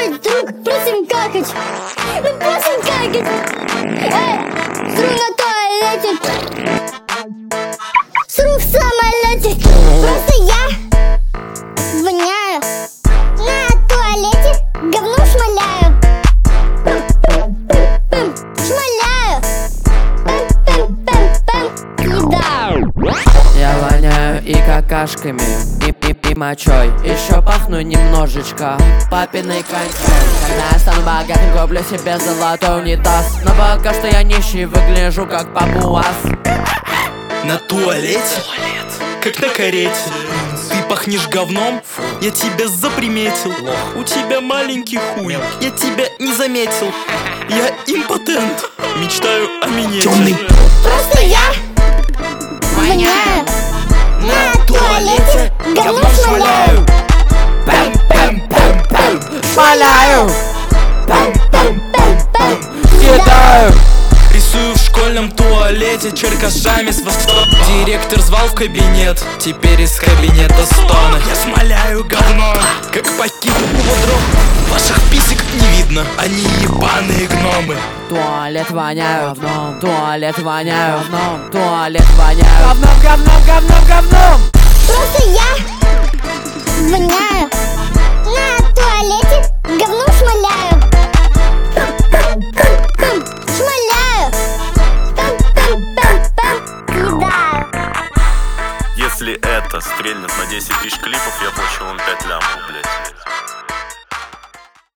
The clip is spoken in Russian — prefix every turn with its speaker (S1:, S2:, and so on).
S1: друг, просим какать. Мы просим какать. Сру на туалете. Сру в самолете. Просто я воняю. На туалете говно шмаляю. Шмаляю. Съедаю.
S2: Я воняю и какашками, и мочой. Еще пахну немножечко папиной кончой. Когда я стану богатым, куплю себе золотой унитаз. Но пока что я нищий, выгляжу как папуас.
S3: На туалете? Как на карете. Ты пахнешь говном? Я тебя заприметил. У тебя маленький хуй, я тебя не заметил. Я импотент, мечтаю о минете.
S1: Просто я воняю. На туалете говно шмаляю.
S2: Шмаляю, съедаю.
S3: Рисую в школьном туалете черкашами с востока. Директор звал в кабинет, теперь из кабинета стоны. Я смоляю говно, как покинул дров. Ваших писек не видно, они ебаные гномы.
S2: Туалет воняю говном, туалет воняю говном, туалет воняю говном, говном, говном, говном.
S1: Просто я воняю. На туалете говно шмаляю. Шмаляю. Съедаю.
S4: Если это стрельнет на 10 тысяч клипов, я плачу вам 5 лямов, блядь.